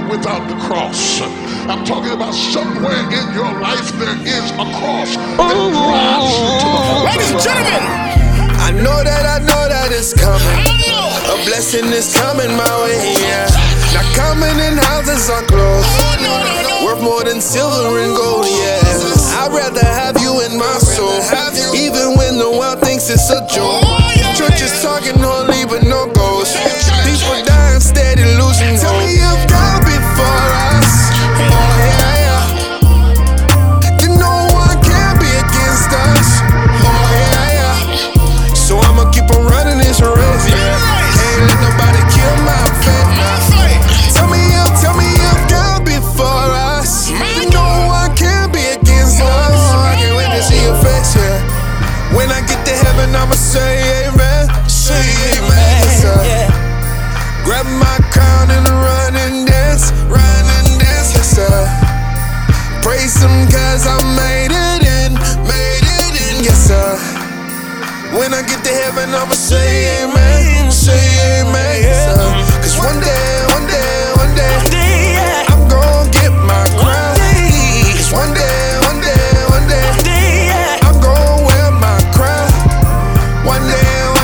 without the cross. I'm talking about somewhere in your life there is a cross that drives you to the altar. Ladies and gentlemen, I know that it's coming. A blessing is coming my way, yeah. Not coming in houses or clothes. Worth more than silver and gold, yeah. I'd rather have you in my soul, even when the world thinks it's a joke. Church is talking holy but no ghosts. People dying steady losing hope. Tell me if God be for us, oh yeah, yeah. Then no one can be against us, oh yeah, yeah. So I'ma keep on running this race, yeah. Can't let nobody kill my faith, nah. Tell me if God be for us, then no one can be against us. I can't wait to see your face, yeah. When I get to heaven, I'ma say amen, say amen, yes, sir. Grab my crown and run and dance, yes, sir. Praise him cause I made it in, yes, sir. When I get to heaven, I'ma say amen, yes, sir. Cause one day, I'm gon' get my crown. Cause one day, I'm gon' wear my crown. One day,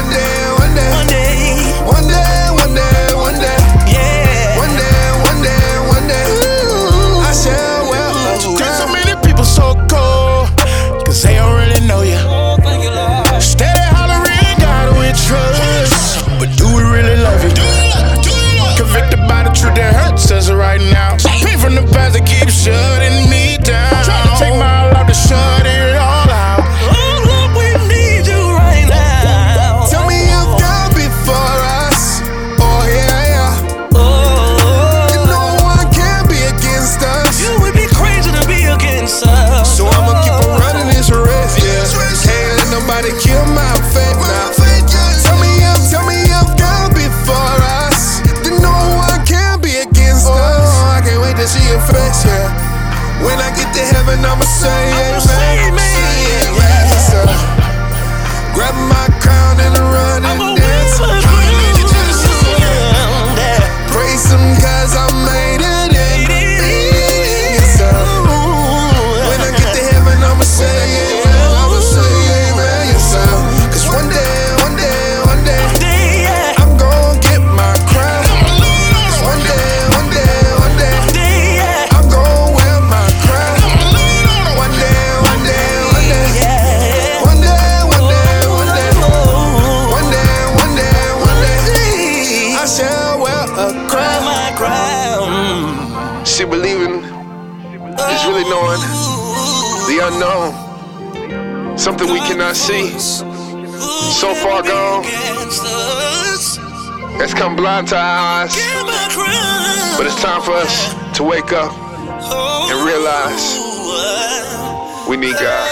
I shall wear a crown. there's so many people so cold, cause they don't really know you. Steady hollering, God we trust, but do we really love you? Convicted by the truth that hurts us right now. Pain from the past that keeps shutting me down. Trying to take my life to shut it all out. Oh Lord, we need you right now. Tell me if God be for us, oh yeah, yeah. Then no one can be against us. You would be crazy to be against us. So I'ma keep on running this race, yeah. Can't let nobody kill my faith now. Tell me if God be for us, then no one can be against us. I can't wait to see your face, yeah. When I get to heaven, I'ma say amen, yes, sir. Grab my crown and run and dance. Praise him cause I made it in, yes, sir. When I get to heaven, I'ma say amen, yes, sir. Cause one day, I'm gon' get my crown. Cause one day, I'm gon' wear my crown. One day, I shall wear a crown. My crown. See, believing is really knowing the unknown, something we cannot see. So far gone, it's come blind to our eyes. But it's time for us to wake up and realize we need God.